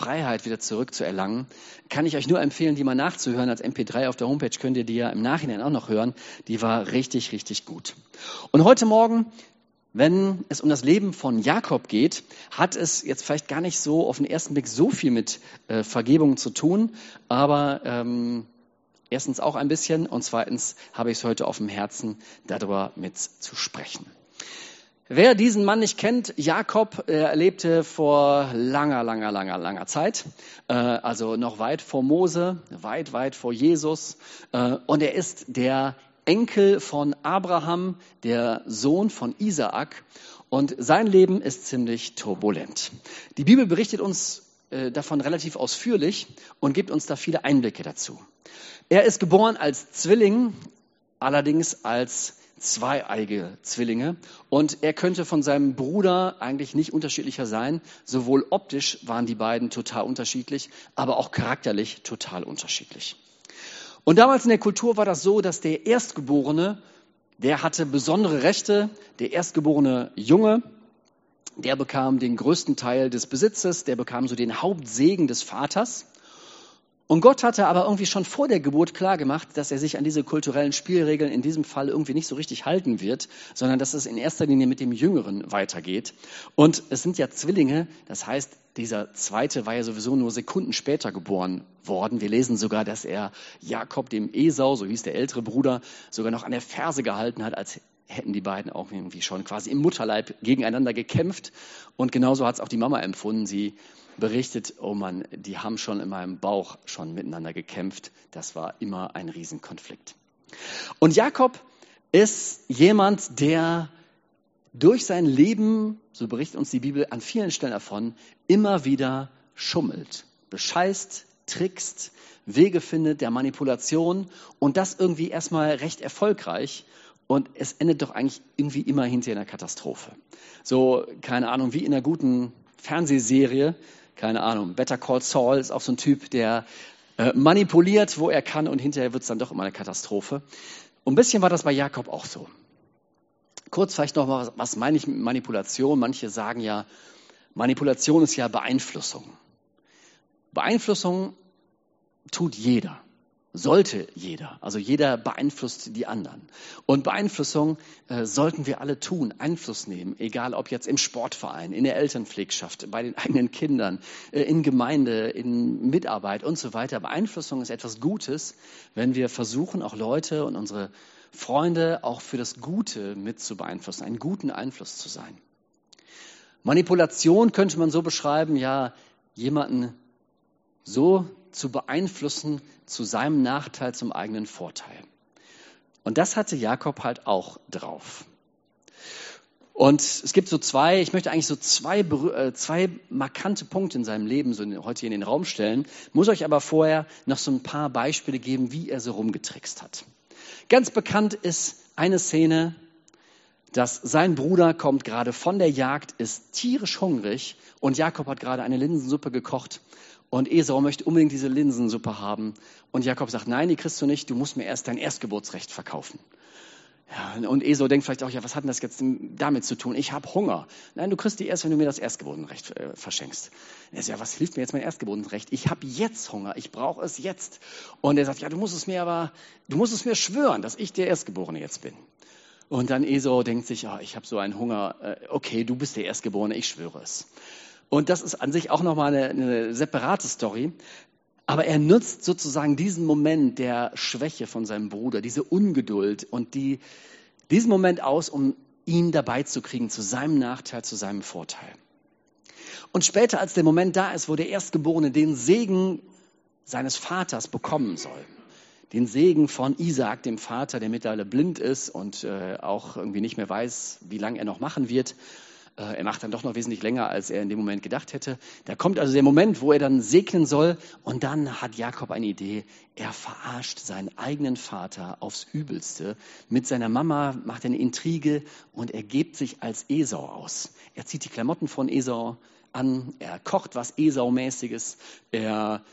Freiheit wieder zurückzuerlangen, kann ich euch nur empfehlen, die mal nachzuhören. Als MP3 auf der Homepage könnt ihr die ja im Nachhinein auch noch hören. Die war richtig, richtig gut. Und heute Morgen, wenn es um das Leben von Jakob geht, hat es jetzt vielleicht gar nicht so auf den ersten Blick so viel mit Vergebung zu tun, aber erstens auch ein bisschen und zweitens habe ich es heute auf dem Herzen, darüber mit zu sprechen. Wer diesen Mann nicht kennt, Jakob, er lebte vor langer Zeit, also noch weit vor Mose, weit vor Jesus, und er ist der Enkel von Abraham, der Sohn von Isaak, und sein Leben ist ziemlich turbulent. Die Bibel berichtet uns davon relativ ausführlich und gibt uns da viele Einblicke dazu. Er ist geboren als Zwilling, allerdings als zweieige Zwillinge, und er könnte von seinem Bruder eigentlich nicht unterschiedlicher sein. Sowohl optisch waren die beiden total unterschiedlich, aber auch charakterlich total unterschiedlich. Und damals in der Kultur war das so, dass der Erstgeborene, der hatte besondere Rechte. Der erstgeborene Junge, der bekam den größten Teil des Besitzes, der bekam so den Hauptsegen des Vaters. Und Gott hatte aber irgendwie schon vor der Geburt klar gemacht, dass er sich an diese kulturellen Spielregeln in diesem Fall irgendwie nicht so richtig halten wird, sondern dass es in erster Linie mit dem Jüngeren weitergeht. Und es sind ja Zwillinge, das heißt, dieser Zweite war ja sowieso nur Sekunden später geboren worden. Wir lesen sogar, dass er Jakob, dem Esau, so hieß der ältere Bruder, sogar noch an der Ferse gehalten hat, als hätten die beiden auch irgendwie schon quasi im Mutterleib gegeneinander gekämpft. Und genauso hat es auch die Mama empfunden. Sie berichtet, oh Mann, die haben schon in meinem Bauch schon miteinander gekämpft. Das war immer ein Riesenkonflikt. Und Jakob ist jemand, der durch sein Leben, so berichtet uns die Bibel an vielen Stellen davon, immer wieder schummelt, bescheißt, trickst, Wege findet der Manipulation und das irgendwie erstmal recht erfolgreich. Und es endet doch eigentlich irgendwie immer hinter einer Katastrophe. So, keine Ahnung, wie in einer guten Fernsehserie, keine Ahnung, Better Call Saul ist auch so ein Typ, der manipuliert, wo er kann, und hinterher wird es dann doch immer eine Katastrophe. Und ein bisschen war das bei Jakob auch so. Kurz vielleicht noch mal, was meine ich mit Manipulation? Manche sagen ja, Manipulation ist ja Beeinflussung. Beeinflussung tut jeder. Sollte jeder. Also jeder beeinflusst die anderen. Und Beeinflussung sollten wir alle tun, Einfluss nehmen, egal ob jetzt im Sportverein, in der Elternpflegschaft, bei den eigenen Kindern, in Gemeinde, in Mitarbeit und so weiter. Beeinflussung ist etwas Gutes, wenn wir versuchen, auch Leute und unsere Freunde auch für das Gute mit zu beeinflussen, einen guten Einfluss zu sein. Manipulation könnte man so beschreiben, ja, jemanden so zu beeinflussen zu seinem Nachteil, zum eigenen Vorteil. Und das hatte Jakob halt auch drauf. Und es gibt so ich möchte eigentlich so zwei markante Punkte in seinem Leben so heute hier in den Raum stellen, muss euch aber vorher noch so ein paar Beispiele geben, wie er so rumgetrickst hat. Ganz bekannt ist eine Szene, dass sein Bruder kommt gerade von der Jagd, ist tierisch hungrig und Jakob hat gerade eine Linsensuppe gekocht. Und Esau möchte unbedingt diese Linsensuppe haben. Und Jakob sagt, nein, die kriegst du nicht, du musst mir erst dein Erstgeburtsrecht verkaufen. Ja, und Esau denkt vielleicht auch, ja, was hat denn das jetzt damit zu tun? Ich habe Hunger. Nein, du kriegst die erst, wenn du mir das Erstgeburtsrecht verschenkst. Er sagt, ja, was hilft mir jetzt mein Erstgeburtsrecht? Ich habe jetzt Hunger, ich brauche es jetzt. Und er sagt, ja, du musst es mir schwören, dass ich der Erstgeborene jetzt bin. Und dann Esau denkt sich, ja, ich habe so einen Hunger, okay, du bist der Erstgeborene, ich schwöre es. Und das ist an sich auch nochmal eine separate Story. Aber er nutzt sozusagen diesen Moment der Schwäche von seinem Bruder, diese Ungeduld und diesen Moment aus, um ihn dabei zu kriegen, zu seinem Nachteil, zu seinem Vorteil. Und später, als der Moment da ist, wo der Erstgeborene den Segen seines Vaters bekommen soll, den Segen von Isaak, dem Vater, der mittlerweile blind ist und auch irgendwie nicht mehr weiß, wie lange er noch machen wird, er macht dann doch noch wesentlich länger, als er in dem Moment gedacht hätte. Da kommt also der Moment, wo er dann segnen soll. Und dann hat Jakob eine Idee. Er verarscht seinen eigenen Vater aufs Übelste. Mit seiner Mama macht er eine Intrige und er gibt sich als Esau aus. Er zieht die Klamotten von Esau an. Er kocht was Esau-mäßiges. Er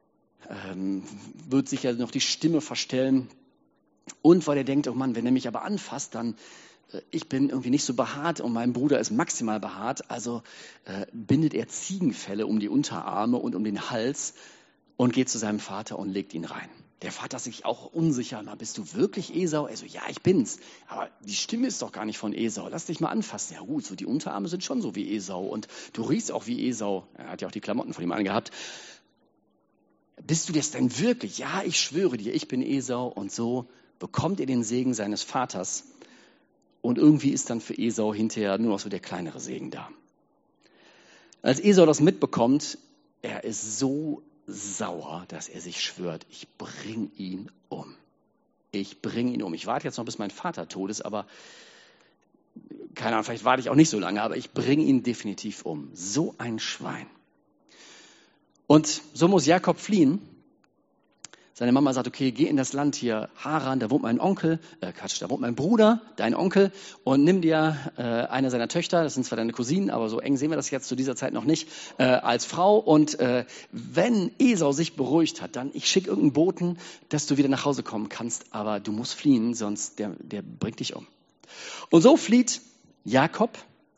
wird sich ja noch die Stimme verstellen. Und weil er denkt, oh Mann, wenn er mich aber anfasst, dann ich bin irgendwie nicht so behaart und mein Bruder ist maximal behaart, also bindet er Ziegenfelle um die Unterarme und um den Hals und geht zu seinem Vater und legt ihn rein. Der Vater ist sich auch unsicher. Na, bist du wirklich Esau? Er so, ja, ich bin's. Aber die Stimme ist doch gar nicht von Esau. Lass dich mal anfassen. Ja gut, so die Unterarme sind schon so wie Esau. Und du riechst auch wie Esau. Er hat ja auch die Klamotten von ihm angehabt. Bist du das denn wirklich? Ja, ich schwöre dir, ich bin Esau. Und so bekommt er den Segen seines Vaters. Und irgendwie ist dann für Esau hinterher nur noch so der kleinere Segen da. Als Esau das mitbekommt, er ist so sauer, dass er sich schwört, ich bringe ihn um. Ich bringe ihn um. Ich warte jetzt noch, bis mein Vater tot ist, aber keine Ahnung, vielleicht warte ich auch nicht so lange, aber ich bringe ihn definitiv um. So ein Schwein. Und so muss Jakob fliehen. Seine Mama sagt, okay, geh in das Land hier, Haran, da wohnt mein Onkel, da wohnt mein Bruder, dein Onkel, und nimm dir eine seiner Töchter, das sind zwar deine Cousinen, aber so eng sehen wir das jetzt zu dieser Zeit noch nicht, als Frau. Und wenn Esau sich beruhigt hat, dann ich schicke irgendeinen Boten, dass du wieder nach Hause kommen kannst, aber du musst fliehen, sonst der bringt dich um. Und so flieht Jakob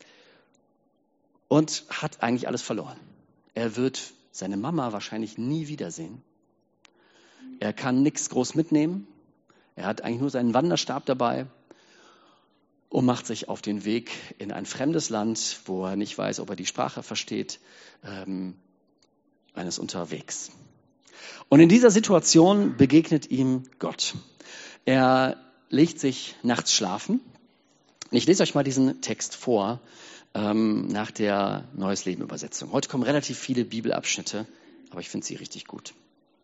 und hat eigentlich alles verloren. Er wird seine Mama wahrscheinlich nie wiedersehen. Er kann nichts groß mitnehmen. Er hat eigentlich nur seinen Wanderstab dabei und macht sich auf den Weg in ein fremdes Land, wo er nicht weiß, ob er die Sprache versteht, eines unterwegs. Und in dieser Situation begegnet ihm Gott. Er legt sich nachts schlafen. Ich lese euch mal diesen Text vor nach der Neues Leben Übersetzung. Heute kommen relativ viele Bibelabschnitte, aber ich finde sie richtig gut.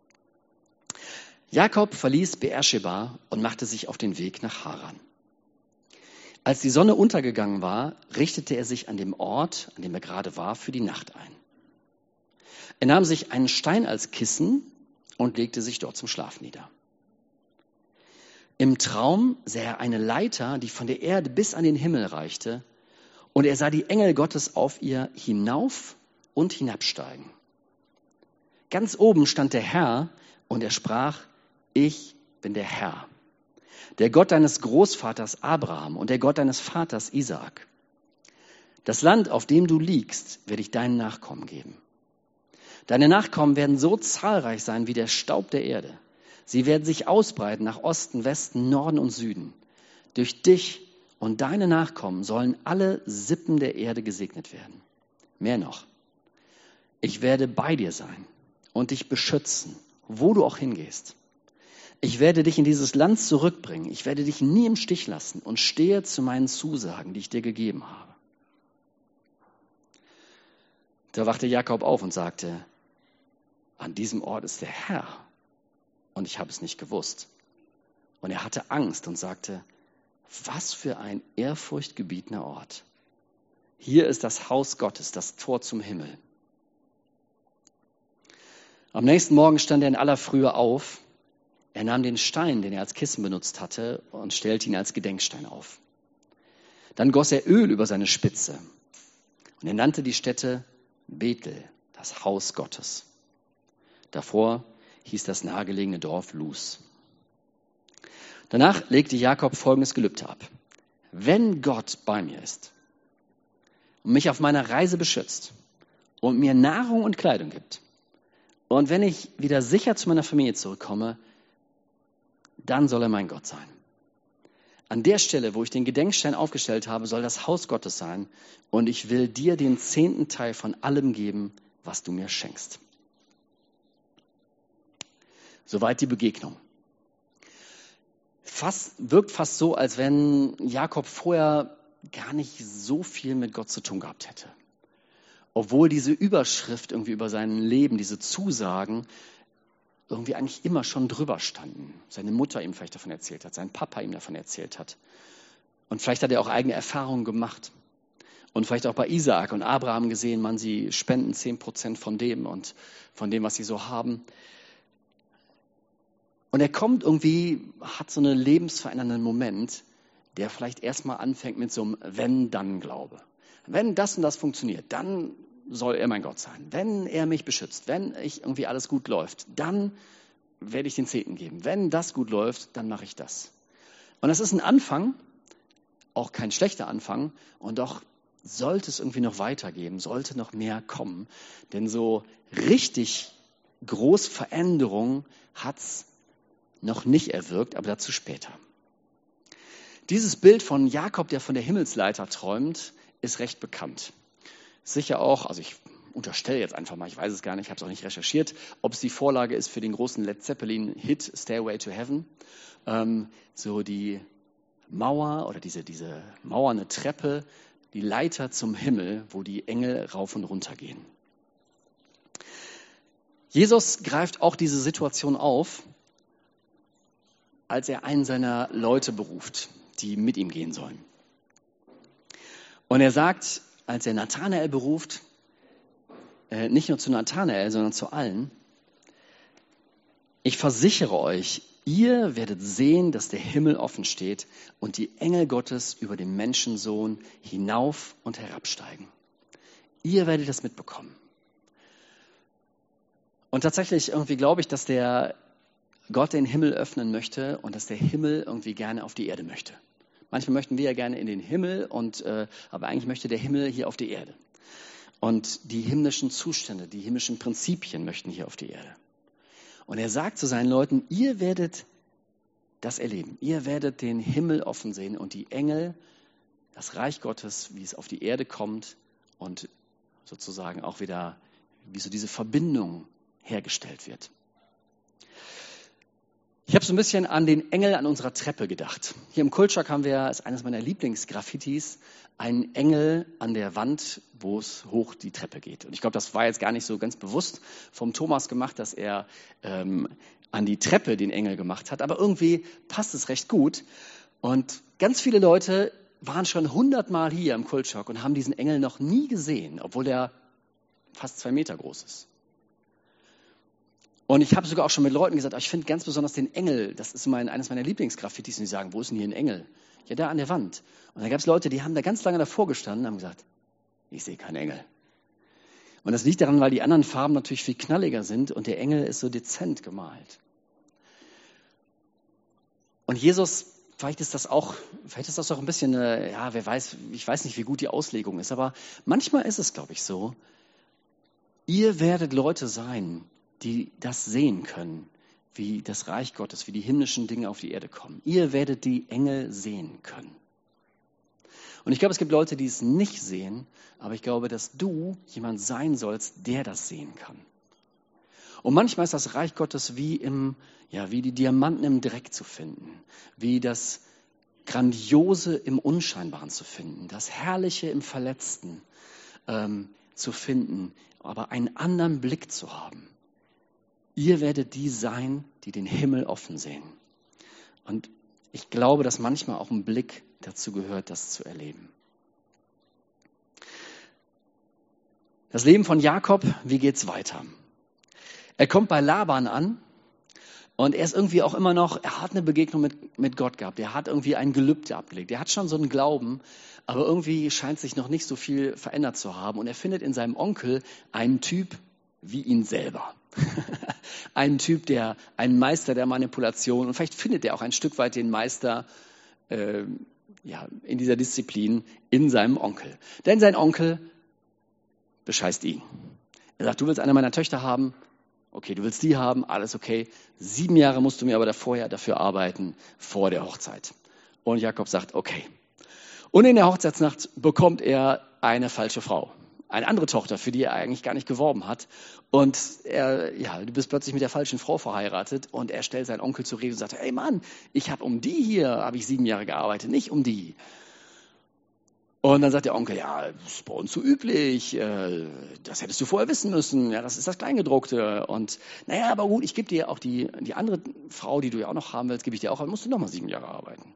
Jakob verließ Beersheba und machte sich auf den Weg nach Haran. Als die Sonne untergegangen war, richtete er sich an dem Ort, an dem er gerade war, für die Nacht ein. Er nahm sich einen Stein als Kissen und legte sich dort zum Schlaf nieder. Im Traum sah er eine Leiter, die von der Erde bis an den Himmel reichte, und er sah die Engel Gottes auf ihr hinauf und hinabsteigen. Ganz oben stand der Herr und er sprach: Ich bin der Herr, der Gott deines Großvaters Abraham und der Gott deines Vaters Isaak. Das Land, auf dem du liegst, werde ich deinen Nachkommen geben. Deine Nachkommen werden so zahlreich sein wie der Staub der Erde. Sie werden sich ausbreiten nach Osten, Westen, Norden und Süden. Durch dich und deine Nachkommen sollen alle Sippen der Erde gesegnet werden. Mehr noch, ich werde bei dir sein und dich beschützen, wo du auch hingehst. Ich werde dich in dieses Land zurückbringen. Ich werde dich nie im Stich lassen und stehe zu meinen Zusagen, die ich dir gegeben habe. Da wachte Jakob auf und sagte: An diesem Ort ist der Herr und ich habe es nicht gewusst. Und er hatte Angst und sagte: Was für ein ehrfurchtgebietender Ort. Hier ist das Haus Gottes, das Tor zum Himmel. Am nächsten Morgen stand er in aller Frühe auf. Er nahm den Stein, den er als Kissen benutzt hatte, und stellte ihn als Gedenkstein auf. Dann goss er Öl über seine Spitze und er nannte die Stätte Bethel, das Haus Gottes. Davor hieß das nahegelegene Dorf Luz. Danach legte Jakob folgendes Gelübde ab: Wenn Gott bei mir ist und mich auf meiner Reise beschützt und mir Nahrung und Kleidung gibt, und wenn ich wieder sicher zu meiner Familie zurückkomme, dann soll er mein Gott sein. An der Stelle, wo ich den Gedenkstein aufgestellt habe, soll das Haus Gottes sein, und ich will dir den 10. Teil von allem geben, was du mir schenkst. Soweit die Begegnung. Wirkt fast so, als wenn Jakob vorher gar nicht so viel mit Gott zu tun gehabt hätte. Obwohl diese Überschrift irgendwie über sein Leben, diese Zusagen, irgendwie eigentlich immer schon drüber standen. Seine Mutter ihm vielleicht davon erzählt hat, sein Papa ihm davon erzählt hat. Und vielleicht hat er auch eigene Erfahrungen gemacht. Und vielleicht auch bei Isaak und Abraham gesehen, man, sie spenden 10% von dem und von dem, was sie so haben. Und er kommt irgendwie, hat so einen lebensverändernden Moment, der vielleicht erstmal anfängt mit so einem Wenn-Dann-Glaube. Wenn das und das funktioniert, dann soll er mein Gott sein. Wenn er mich beschützt, wenn irgendwie alles gut läuft, dann werde ich den 10. geben. Wenn das gut läuft, dann mache ich das. Und das ist ein Anfang auch kein schlechter Anfang und doch sollte es irgendwie noch weitergeben, sollte noch mehr kommen. Denn so richtig groß Veränderung hat es noch nicht erwirkt, aber dazu später. Dieses Bild von Jakob, der von der Himmelsleiter träumt, ist recht bekannt. Sicher auch, also ich unterstelle jetzt einfach mal, ich weiß es gar nicht, ich habe es auch nicht recherchiert, ob es die Vorlage ist für den großen Led Zeppelin-Hit Stairway to Heaven. So die Mauer oder diese mauernde Treppe, die Leiter zum Himmel, wo die Engel rauf und runter gehen. Jesus greift auch diese Situation auf, als er einen seiner Leute beruft, die mit ihm gehen sollen. Und er sagt, als er Nathanael beruft, nicht nur zu Nathanael, sondern zu allen, ich versichere euch, ihr werdet sehen, dass der Himmel offen steht und die Engel Gottes über den Menschensohn hinauf und herabsteigen. Ihr werdet das mitbekommen. Und tatsächlich irgendwie glaube ich, dass der Gott den Himmel öffnen möchte und dass der Himmel irgendwie gerne auf die Erde möchte. Manchmal möchten wir ja gerne in den Himmel, aber eigentlich möchte der Himmel hier auf die Erde. Und die himmlischen Zustände, die himmlischen Prinzipien möchten hier auf die Erde. Und er sagt zu seinen Leuten, ihr werdet das erleben. Ihr werdet den Himmel offen sehen und die Engel, das Reich Gottes, wie es auf die Erde kommt und sozusagen auch wieder, wie so diese Verbindung hergestellt wird. Ich habe so ein bisschen an den Engel an unserer Treppe gedacht. Hier im Kultschak haben wir, ist eines meiner Lieblingsgraffitis, einen Engel an der Wand, wo es hoch die Treppe geht. Und ich glaube, das war jetzt gar nicht so ganz bewusst vom Thomas gemacht, dass er an die Treppe den Engel gemacht hat. Aber irgendwie passt es recht gut. Und ganz viele Leute waren schon 100-mal hier im Kultschak und haben diesen Engel noch nie gesehen, obwohl er fast 2 Meter groß ist. Und ich habe sogar auch schon mit Leuten gesagt, ich finde ganz besonders den Engel, das ist eines meiner Lieblingsgraffitis, und die sagen, wo ist denn hier ein Engel? Ja, da an der Wand. Und da gab es Leute, die haben da ganz lange davor gestanden und haben gesagt, ich sehe keinen Engel. Und das liegt daran, weil die anderen Farben natürlich viel knalliger sind und der Engel ist so dezent gemalt. Und Jesus, vielleicht ist das auch ein bisschen, wer weiß, ich weiß nicht, wie gut die Auslegung ist, aber manchmal ist es, glaube ich, so, ihr werdet Leute sein, die das sehen können, wie das Reich Gottes, wie die himmlischen Dinge auf die Erde kommen. Ihr werdet die Engel sehen können. Und ich glaube, es gibt Leute, die es nicht sehen, aber ich glaube, dass du jemand sein sollst, der das sehen kann. Und manchmal ist das Reich Gottes wie die Diamanten im Dreck zu finden, wie das Grandiose im Unscheinbaren zu finden, das Herrliche im Verletzten zu finden, aber einen anderen Blick zu haben. Ihr werdet die sein, die den Himmel offen sehen. Und ich glaube, dass manchmal auch ein Blick dazu gehört, das zu erleben. Das Leben von Jakob, wie geht's weiter? Er kommt bei Laban an und er ist irgendwie auch immer noch, er hat eine Begegnung mit Gott gehabt. Er hat irgendwie ein Gelübde abgelegt. Er hat schon so einen Glauben, aber irgendwie scheint sich noch nicht so viel verändert zu haben. Und er findet in seinem Onkel einen Typ wie ihn selber. Ein Typ, ein Meister der Manipulation, und vielleicht findet er auch ein Stück weit den Meister in dieser Disziplin in seinem Onkel. Denn sein Onkel bescheißt ihn. Er sagt, du willst eine meiner Töchter haben, okay, du willst die haben, alles okay. 7 Jahre musst du mir aber vorher dafür arbeiten, vor der Hochzeit. Und Jakob sagt, okay. Und in der Hochzeitsnacht bekommt er eine falsche Frau. Eine andere Tochter, für die er eigentlich gar nicht geworben hat. Und du bist plötzlich mit der falschen Frau verheiratet. Und er stellt seinen Onkel zur Rede und sagt, hey Mann, habe ich 7 Jahre gearbeitet, nicht um die. Und dann sagt der Onkel, ja, das ist bei uns so üblich, das hättest du vorher wissen müssen, ja, das ist das Kleingedruckte. Und naja, aber gut, ich gebe dir auch die andere Frau, die du ja auch noch haben willst, gebe ich dir auch, dann musst du nochmal 7 Jahre arbeiten.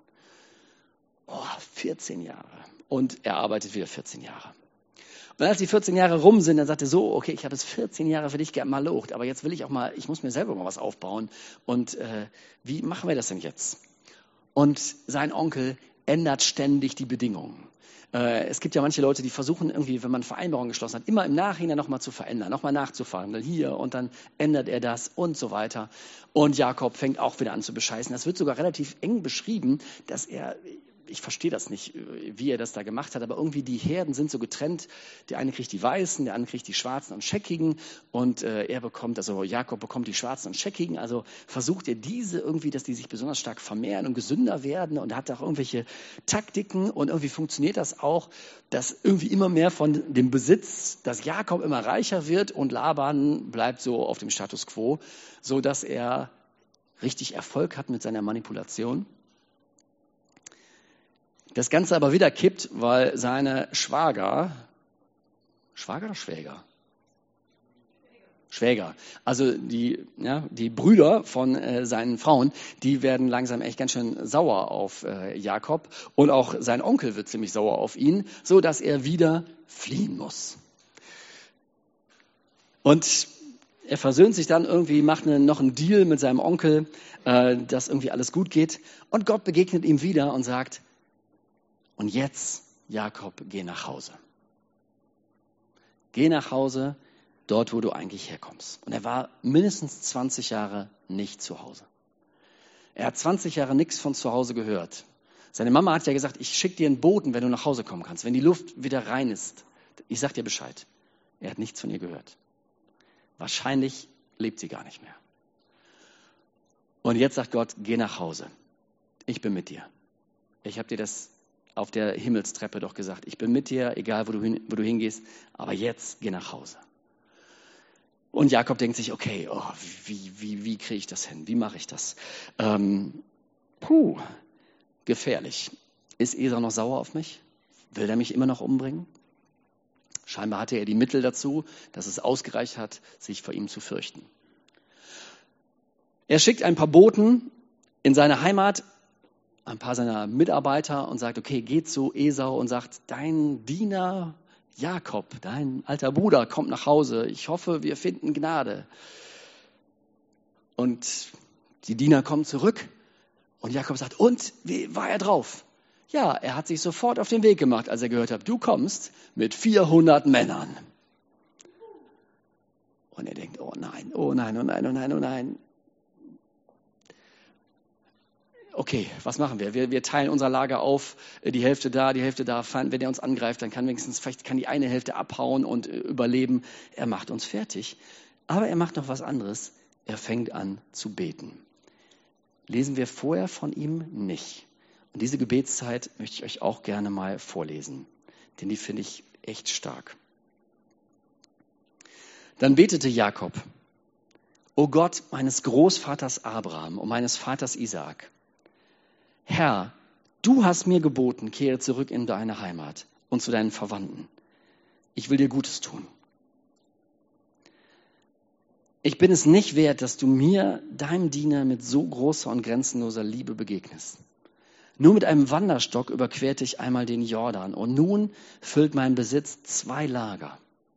14 Jahre. Und er arbeitet wieder 14 Jahre. Und als die 14 Jahre rum sind, dann sagt er so, okay, ich habe jetzt 14 Jahre für dich malocht, aber jetzt will ich muss mir selber mal was aufbauen. Und wie machen wir das denn jetzt? Und sein Onkel ändert ständig die Bedingungen. Es gibt ja manche Leute, die versuchen irgendwie, wenn man Vereinbarungen geschlossen hat, immer im Nachhinein nochmal zu verändern, nochmal nachzufahren. Hier und dann ändert er das und so weiter. Und Jakob fängt auch wieder an zu bescheißen. Das wird sogar relativ eng beschrieben, dass er ich verstehe das nicht, wie er das da gemacht hat, aber irgendwie die Herden sind so getrennt. Der eine kriegt die Weißen, der andere kriegt die Schwarzen und Scheckigen und Jakob bekommt die Schwarzen und Scheckigen. Also versucht er diese irgendwie, dass die sich besonders stark vermehren und gesünder werden und hat auch irgendwelche Taktiken und irgendwie funktioniert das auch, dass irgendwie immer mehr von dem Besitz, dass Jakob immer reicher wird und Laban bleibt so auf dem Status quo, so dass er richtig Erfolg hat mit seiner Manipulation. Das Ganze aber wieder kippt, weil seine Schwager oder Schwäger? Schwäger. Also die Brüder von seinen Frauen, die werden langsam echt ganz schön sauer auf Jakob. Und auch sein Onkel wird ziemlich sauer auf ihn, so dass er wieder fliehen muss. Und er versöhnt sich dann irgendwie, macht noch einen Deal mit seinem Onkel, dass irgendwie alles gut geht. Und Gott begegnet ihm wieder und sagt, und jetzt, Jakob, geh nach Hause. Geh nach Hause, dort, wo du eigentlich herkommst. Und er war mindestens 20 Jahre nicht zu Hause. Er hat 20 Jahre nichts von zu Hause gehört. Seine Mama hat ja gesagt, ich schicke dir einen Boten, wenn du nach Hause kommen kannst. Wenn die Luft wieder rein ist, ich sag dir Bescheid. Er hat nichts von ihr gehört. Wahrscheinlich lebt sie gar nicht mehr. Und jetzt sagt Gott, geh nach Hause. Ich bin mit dir. Ich habe dir das auf der Himmelstreppe doch gesagt. Ich bin mit dir, egal wo du hingehst. Aber jetzt geh nach Hause. Und Jakob denkt sich, okay, wie kriege ich das hin? Wie mache ich das? Gefährlich. Ist Esau noch sauer auf mich? Will er mich immer noch umbringen? Scheinbar hatte er die Mittel dazu, dass es ausgereicht hat, sich vor ihm zu fürchten. Er schickt ein paar Boten in seine Heimat, ein paar seiner Mitarbeiter und sagt, okay, geht zu Esau und sagt, dein Diener Jakob, dein alter Bruder, kommt nach Hause. Ich hoffe, wir finden Gnade. Und die Diener kommen zurück und Jakob sagt, und, wie war er drauf? Ja, er hat sich sofort auf den Weg gemacht, als er gehört hat, du kommst mit 400 Männern. Und er denkt, oh nein, oh nein, oh nein, oh nein, oh nein. Okay, was machen wir? Wir teilen unser Lager auf, die Hälfte da. Wenn er uns angreift, dann vielleicht kann die eine Hälfte abhauen und überleben. Er macht uns fertig. Aber er macht noch was anderes. Er fängt an zu beten. Lesen wir vorher von ihm nicht. Und diese Gebetszeit möchte ich euch auch gerne mal vorlesen, denn die finde ich echt stark. Dann betete Jakob, O Gott meines Großvaters Abraham und meines Vaters Isaak, Herr, du hast mir geboten, kehre zurück in deine Heimat und zu deinen Verwandten. Ich will dir Gutes tun. Ich bin es nicht wert, dass du mir, deinem Diener, mit so großer und grenzenloser Liebe begegnest. Nur mit einem Wanderstock überquerte ich einmal den Jordan und nun füllt mein Besitz 2 Lager.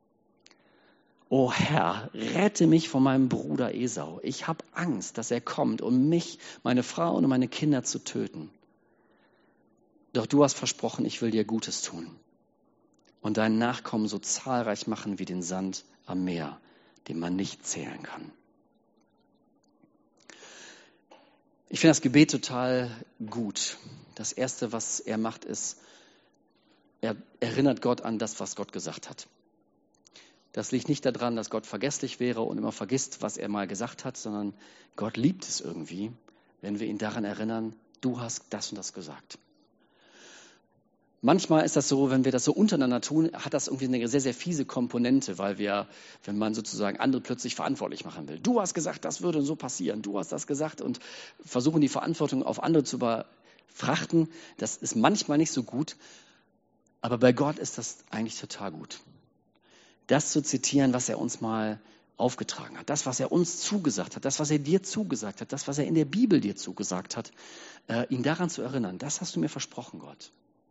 O Herr, rette mich von meinem Bruder Esau. Ich habe Angst, dass er kommt, um mich, meine Frau und meine Kinder zu töten. Doch du hast versprochen, ich will dir Gutes tun und deinen Nachkommen so zahlreich machen wie den Sand am Meer, den man nicht zählen kann. Ich finde das Gebet total gut. Das Erste, was er macht, ist, er erinnert Gott an das, was Gott gesagt hat. Das liegt nicht daran, dass Gott vergesslich wäre und immer vergisst, was er mal gesagt hat, sondern Gott liebt es irgendwie, wenn wir ihn daran erinnern, du hast das und das gesagt. Manchmal ist das so, wenn wir das so untereinander tun, hat das irgendwie eine sehr, sehr fiese Komponente, weil wenn man sozusagen andere plötzlich verantwortlich machen will. Du hast gesagt, das würde so passieren, du hast das gesagt und versuchen die Verantwortung auf andere zu überfrachten. Das ist manchmal nicht so gut, aber bei Gott ist das eigentlich total gut. Das zu zitieren, was er uns mal aufgetragen hat, das, was er uns zugesagt hat, das, was er dir zugesagt hat, das, was er in der Bibel dir zugesagt hat, ihn daran zu erinnern, das hast du mir versprochen, Gott.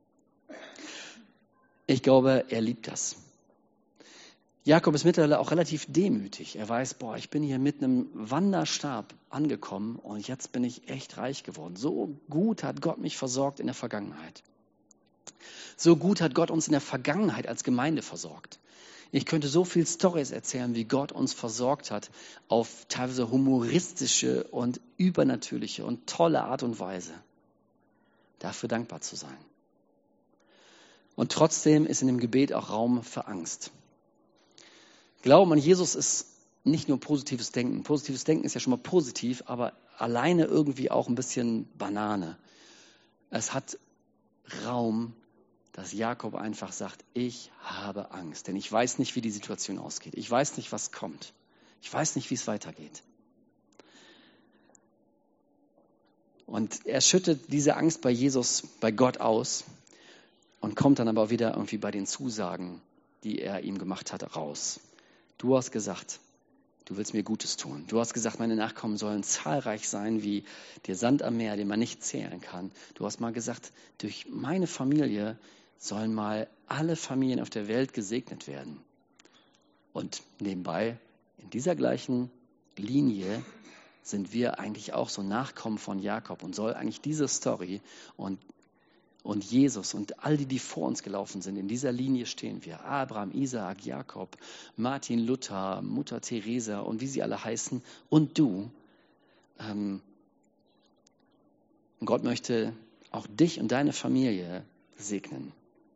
Ich glaube, er liebt das. Jakob ist mittlerweile auch relativ demütig. Er weiß, ich bin hier mit einem Wanderstab angekommen und jetzt bin ich echt reich geworden. So gut hat Gott mich versorgt in der Vergangenheit. So gut hat Gott uns in der Vergangenheit als Gemeinde versorgt. Ich könnte so viel Storys erzählen, wie Gott uns versorgt hat, auf teilweise humoristische und übernatürliche und tolle Art und Weise. dafür dankbar zu sein. Und trotzdem ist in dem Gebet auch Raum für Angst. Glauben an Jesus ist nicht nur positives Denken. Positives Denken ist ja schon mal positiv, aber alleine irgendwie auch ein bisschen Banane. Es hat Raum, dass Jakob einfach sagt, ich habe Angst, denn ich weiß nicht, wie die Situation ausgeht. Ich weiß nicht, was kommt. Ich weiß nicht, wie es weitergeht. Und er schüttet diese Angst bei Jesus, bei Gott aus und kommt dann aber wieder irgendwie bei den Zusagen, die er ihm gemacht hat, raus. Du hast gesagt, du willst mir Gutes tun. Du hast gesagt, meine Nachkommen sollen zahlreich sein wie der Sand am Meer, den man nicht zählen kann. Du hast mal gesagt, durch meine Familie sollen mal alle Familien auf der Welt gesegnet werden. Und nebenbei, in dieser gleichen Linie sind wir eigentlich auch so Nachkommen von Jakob und soll eigentlich diese Story und Jesus und all die vor uns gelaufen sind, in dieser Linie stehen wir. Abraham, Isaak, Jakob, Martin Luther, Mutter Teresa und wie sie alle heißen und du. Und Gott möchte auch dich und deine Familie segnen.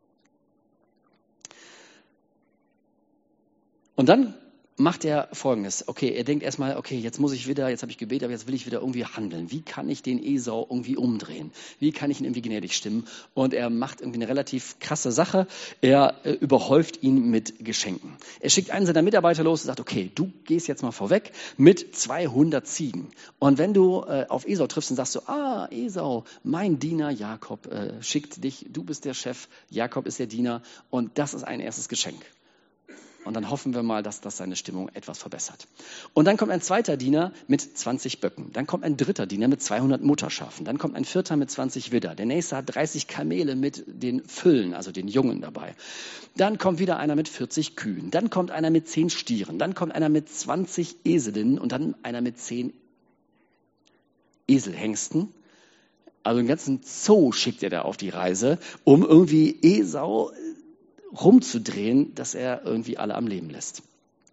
Und dann macht er Folgendes. Okay, er denkt erstmal, okay, jetzt habe ich gebetet, aber jetzt will ich wieder irgendwie handeln. Wie kann ich den Esau irgendwie umdrehen? Wie kann ich ihn irgendwie gnädig stimmen? Und er macht irgendwie eine relativ krasse Sache. Er überhäuft ihn mit Geschenken. Er schickt einen seiner Mitarbeiter los und sagt, okay, du gehst jetzt mal vorweg mit 200 Ziegen. Und wenn du auf Esau triffst, dann sagst du, Esau, mein Diener Jakob schickt dich, du bist der Chef, Jakob ist der Diener und das ist ein erstes Geschenk. Und dann hoffen wir mal, dass das seine Stimmung etwas verbessert. Und dann kommt ein zweiter Diener mit 20 Böcken. Dann kommt ein dritter Diener mit 200 Mutterschafen. Dann kommt ein vierter mit 20 Widder. Der nächste hat 30 Kamele mit den Füllen, also den Jungen dabei. Dann kommt wieder einer mit 40 Kühen. Dann kommt einer mit 10 Stieren. Dann kommt einer mit 20 Eselinnen und dann einer mit 10 Eselhengsten. Also einen ganzen Zoo schickt er da auf die Reise, um irgendwie Esau rumzudrehen, dass er irgendwie alle am Leben lässt.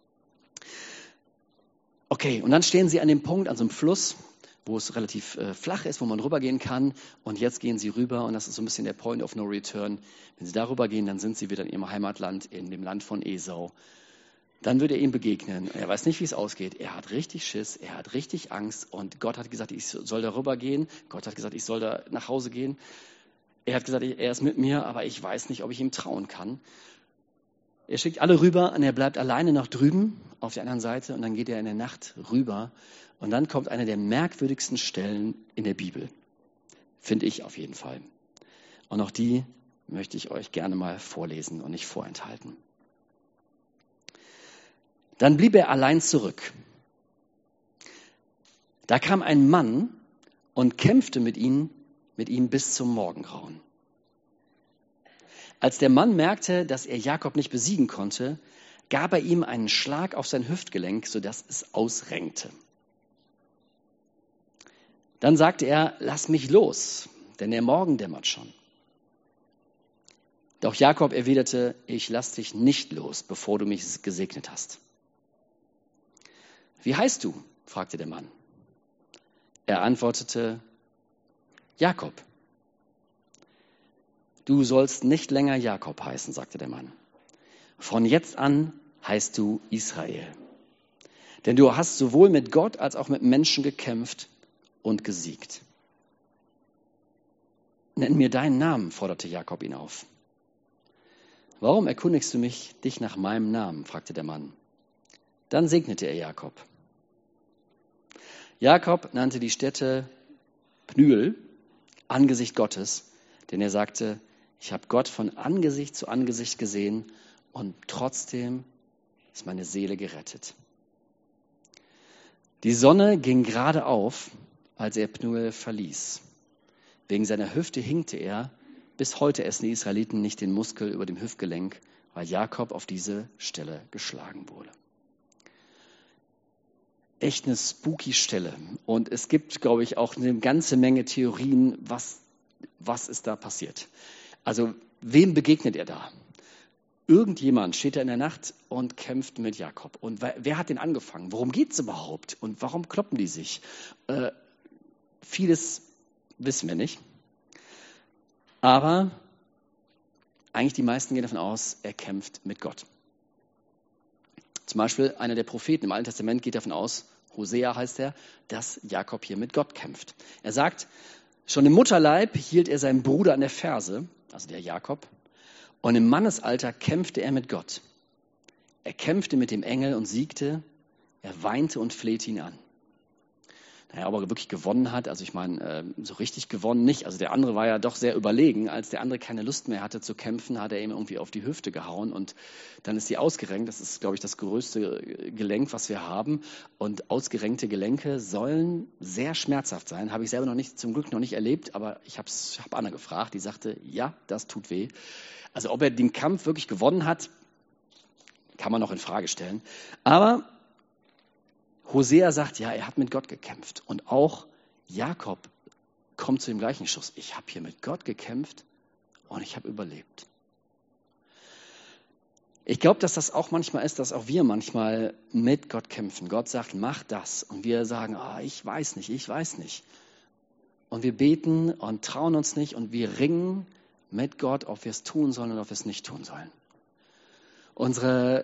Okay, und dann stehen sie an dem Punkt, an so einem Fluss, wo es relativ flach ist, wo man rübergehen kann. Und jetzt gehen sie rüber und das ist so ein bisschen der Point of No Return. Wenn sie darüber gehen, dann sind sie wieder in ihrem Heimatland, in dem Land von Esau. Dann wird er ihm begegnen. Er weiß nicht, wie es ausgeht. Er hat richtig Schiss, er hat richtig Angst und Gott hat gesagt, ich soll darüber gehen. Gott hat gesagt, ich soll da nach Hause gehen. Er hat gesagt, er ist mit mir, aber ich weiß nicht, ob ich ihm trauen kann. Er schickt alle rüber und er bleibt alleine noch drüben auf der anderen Seite und dann geht er in der Nacht rüber. Und dann kommt eine der merkwürdigsten Stellen in der Bibel. Finde ich auf jeden Fall. Und auch die möchte ich euch gerne mal vorlesen und nicht vorenthalten. Dann blieb er allein zurück. Da kam ein Mann und kämpfte mit ihm bis zum Morgengrauen. Als der Mann merkte, dass er Jakob nicht besiegen konnte, gab er ihm einen Schlag auf sein Hüftgelenk, sodass es ausrenkte. Dann sagte er, lass mich los, denn der Morgen dämmert schon. Doch Jakob erwiderte, ich lass dich nicht los, bevor du mich gesegnet hast. Wie heißt du? Fragte der Mann. Er antwortete, Jakob. Du sollst nicht länger Jakob heißen, sagte der Mann. Von jetzt an heißt du Israel. Denn du hast sowohl mit Gott als auch mit Menschen gekämpft und gesiegt. Nenn mir deinen Namen, forderte Jakob ihn auf. Warum erkundigst du dich nach meinem Namen? Fragte der Mann. Dann segnete er Jakob. Jakob nannte die Stätte Pnuel, Angesicht Gottes, denn er sagte, ich habe Gott von Angesicht zu Angesicht gesehen und trotzdem ist meine Seele gerettet. Die Sonne ging gerade auf, als er Pnuel verließ. Wegen seiner Hüfte hinkte er. Bis heute essen die Israeliten nicht den Muskel über dem Hüftgelenk, weil Jakob auf diese Stelle geschlagen wurde. Echt eine spooky Stelle. Und es gibt, glaube ich, auch eine ganze Menge Theorien, was ist da passiert. Also, wem begegnet er da? Irgendjemand steht da in der Nacht und kämpft mit Jakob. Und wer hat den angefangen? Worum geht es überhaupt? Und warum kloppen die sich? Vieles wissen wir nicht. Aber eigentlich die meisten gehen davon aus, er kämpft mit Gott. Zum Beispiel einer der Propheten im Alten Testament geht davon aus, Hosea heißt er, dass Jakob hier mit Gott kämpft. Er sagt, schon im Mutterleib hielt er seinen Bruder an der Ferse, also der Jakob, und im Mannesalter kämpfte er mit Gott. Er kämpfte mit dem Engel und siegte, er weinte und flehte ihn an. Naja, ob er wirklich gewonnen hat, also ich meine, so richtig gewonnen nicht. Also der andere war ja doch sehr überlegen. Als der andere keine Lust mehr hatte zu kämpfen, hat er ihm irgendwie auf die Hüfte gehauen und dann ist sie ausgerenkt. Das ist, glaube ich, das größte Gelenk, was wir haben. Und ausgerenkte Gelenke sollen sehr schmerzhaft sein. Habe ich selber zum Glück noch nicht erlebt, aber ich habe Anna gefragt, die sagte, ja, das tut weh. Also ob er den Kampf wirklich gewonnen hat, kann man noch in Frage stellen. Aber Hosea sagt, ja, er hat mit Gott gekämpft. Und auch Jakob kommt zu dem gleichen Schluss. Ich habe hier mit Gott gekämpft und ich habe überlebt. Ich glaube, dass das auch manchmal ist, dass auch wir manchmal mit Gott kämpfen. Gott sagt, mach das. Und wir sagen, ich weiß nicht. Und wir beten und trauen uns nicht und wir ringen mit Gott, ob wir es tun sollen oder ob wir es nicht tun sollen. Unsere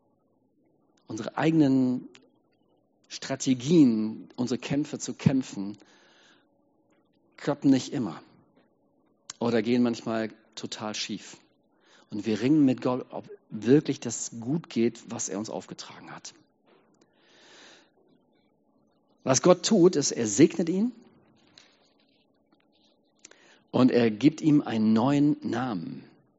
eigenen Strategien, unsere Kämpfe zu kämpfen, klappen nicht immer oder gehen manchmal total schief. Und wir ringen mit Gott, ob wirklich das gut geht, was er uns aufgetragen hat. Was Gott tut, ist, er segnet ihn und er gibt ihm einen neuen Namen.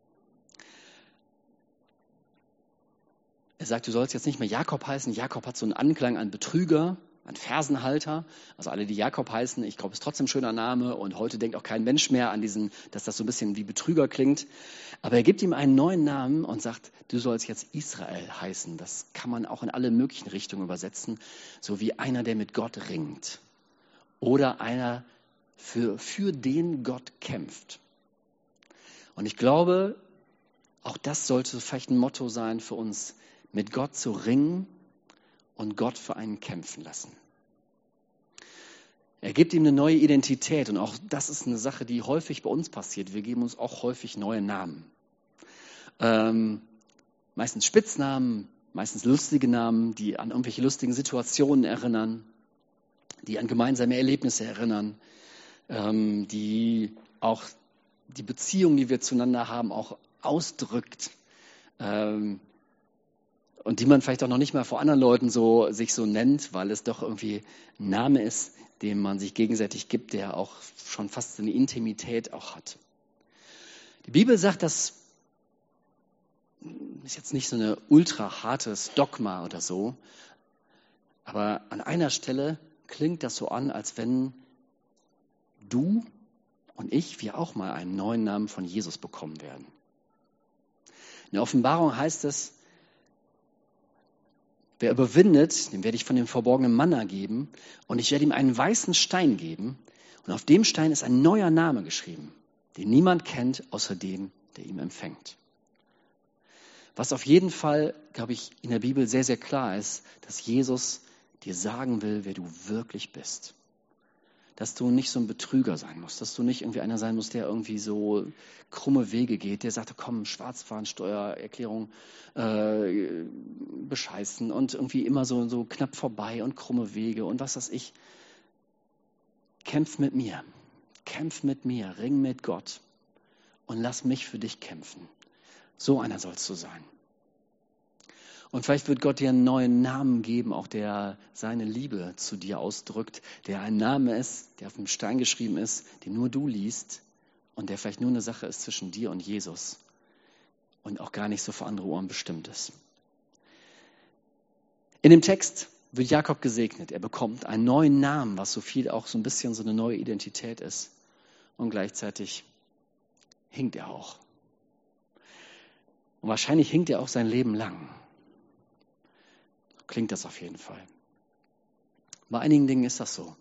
Er sagt, du sollst jetzt nicht mehr Jakob heißen. Jakob hat so einen Anklang an Betrüger, an Fersenhalter. Also alle, die Jakob heißen, ich glaube, ist trotzdem ein schöner Name. Und heute denkt auch kein Mensch mehr an dass das so ein bisschen wie Betrüger klingt. Aber er gibt ihm einen neuen Namen und sagt, du sollst jetzt Israel heißen. Das kann man auch in alle möglichen Richtungen übersetzen. So wie einer, der mit Gott ringt. Oder einer, für den Gott kämpft. Und ich glaube, auch das sollte vielleicht ein Motto sein für uns, mit Gott zu ringen und Gott für einen kämpfen lassen. Er gibt ihm eine neue Identität und auch das ist eine Sache, die häufig bei uns passiert. Wir geben uns auch häufig neue Namen. Meistens Spitznamen, meistens lustige Namen, die an irgendwelche lustigen Situationen erinnern, die an gemeinsame Erlebnisse erinnern, die auch die Beziehung, die wir zueinander haben, auch ausdrückt. Und die man vielleicht auch noch nicht mal vor anderen Leuten sich so nennt, weil es doch irgendwie ein Name ist, den man sich gegenseitig gibt, der auch schon fast eine Intimität auch hat. Die Bibel sagt, das ist jetzt nicht so ein ultra hartes Dogma oder so, aber an einer Stelle klingt das so an, als wenn du und wir auch mal einen neuen Namen von Jesus bekommen werden. In der Offenbarung heißt es, wer überwindet, dem werde ich von dem verborgenen Manna geben und ich werde ihm einen weißen Stein geben und auf dem Stein ist ein neuer Name geschrieben, den niemand kennt, außer dem, der ihn empfängt. Was auf jeden Fall, glaube ich, in der Bibel sehr, sehr klar ist, dass Jesus dir sagen will, wer du wirklich bist. Dass du nicht so ein Betrüger sein musst, dass du nicht irgendwie einer sein musst, der irgendwie so krumme Wege geht, der sagt, komm, Schwarzfahren, Steuererklärung bescheißen und irgendwie immer so knapp vorbei und krumme Wege und was weiß ich. Kämpf mit mir, ring mit Gott und lass mich für dich kämpfen. So einer sollst du sein. Und vielleicht wird Gott dir einen neuen Namen geben, auch der seine Liebe zu dir ausdrückt, der ein Name ist, der auf dem Stein geschrieben ist, den nur du liest und der vielleicht nur eine Sache ist zwischen dir und Jesus und auch gar nicht so für andere Ohren bestimmt ist. In dem Text wird Jakob gesegnet. Er bekommt einen neuen Namen, was so viel auch so ein bisschen so eine neue Identität ist. Und gleichzeitig hinkt er auch. Und wahrscheinlich hinkt er auch sein Leben lang. Klingt das auf jeden Fall. Bei einigen Dingen ist das so.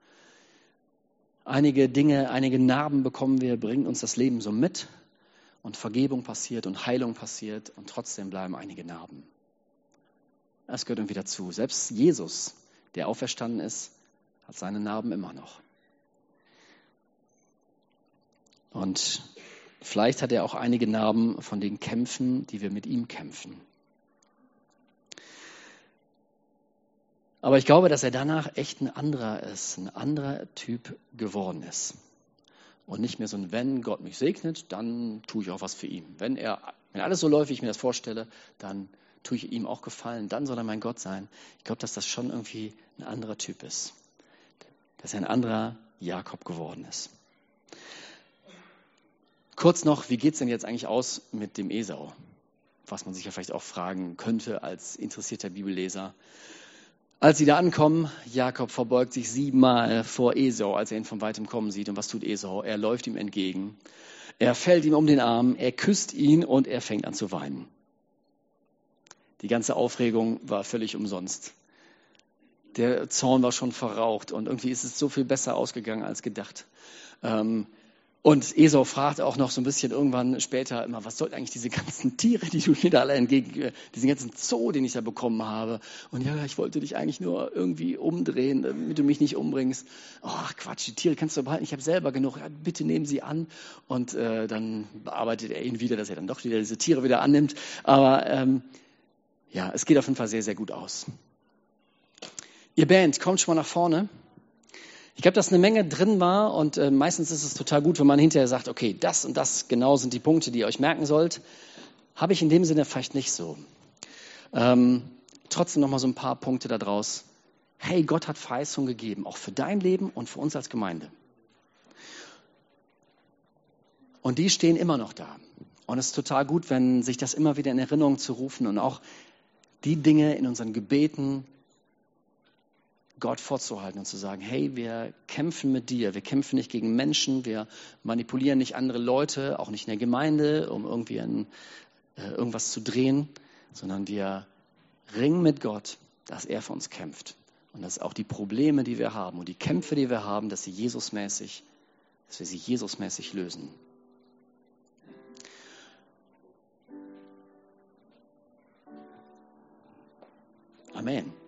Einige Dinge, einige Narben bekommen wir, bringen uns das Leben so mit und Vergebung passiert und Heilung passiert und trotzdem bleiben einige Narben. Das gehört irgendwie dazu. Selbst Jesus, der auferstanden ist, hat seine Narben immer noch. Und vielleicht hat er auch einige Narben von den Kämpfen, die wir mit ihm kämpfen. Aber ich glaube, dass er danach echt ein anderer ist, ein anderer Typ geworden ist. Und nicht mehr so ein, wenn Gott mich segnet, dann tue ich auch was für ihn. Wenn alles so läuft, wie ich mir das vorstelle, dann tue ich ihm auch Gefallen, dann soll er mein Gott sein. Ich glaube, dass das schon irgendwie ein anderer Typ ist. Dass er ein anderer Jakob geworden ist. Kurz noch, wie geht es denn jetzt eigentlich aus mit dem Esau? Was man sich ja vielleicht auch fragen könnte als interessierter Bibelleser. Als sie da ankommen, Jakob verbeugt sich 7-mal vor Esau, als er ihn von weitem kommen sieht. Und was tut Esau? Er läuft ihm entgegen. Er fällt ihm um den Arm, er küsst ihn und er fängt an zu weinen. Die ganze Aufregung war völlig umsonst. Der Zorn war schon verraucht und irgendwie ist es so viel besser ausgegangen als gedacht. Und Esau fragt auch noch so ein bisschen irgendwann später immer, was sollten eigentlich diese ganzen Tiere, die du mir da alle diesen ganzen Zoo, den ich da bekommen habe. Und ja, ich wollte dich eigentlich nur irgendwie umdrehen, damit du mich nicht umbringst. Ach Quatsch, die Tiere kannst du behalten, ich habe selber genug. Ja, bitte nehmen sie an. Und dann bearbeitet er ihn wieder, dass er dann doch wieder diese Tiere wieder annimmt. Aber ja, es geht auf jeden Fall sehr, sehr gut aus. Ihr Band, kommt schon mal nach vorne. Ich glaube, dass eine Menge drin war und meistens ist es total gut, wenn man hinterher sagt, okay, das und das genau sind die Punkte, die ihr euch merken sollt. Habe ich in dem Sinne vielleicht nicht so. Trotzdem nochmal so ein paar Punkte da draus. Hey, Gott hat Verheißung gegeben, auch für dein Leben und für uns als Gemeinde. Und die stehen immer noch da. Und es ist total gut, wenn sich das immer wieder in Erinnerung zu rufen und auch die Dinge in unseren Gebeten Gott vorzuhalten und zu sagen, hey, wir kämpfen mit dir, wir kämpfen nicht gegen Menschen, wir manipulieren nicht andere Leute, auch nicht in der Gemeinde, um irgendwie irgendwas zu drehen, sondern wir ringen mit Gott, dass er für uns kämpft. Und dass auch die Probleme, die wir haben und die Kämpfe, die wir haben, dass wir sie Jesusmäßig lösen. Amen.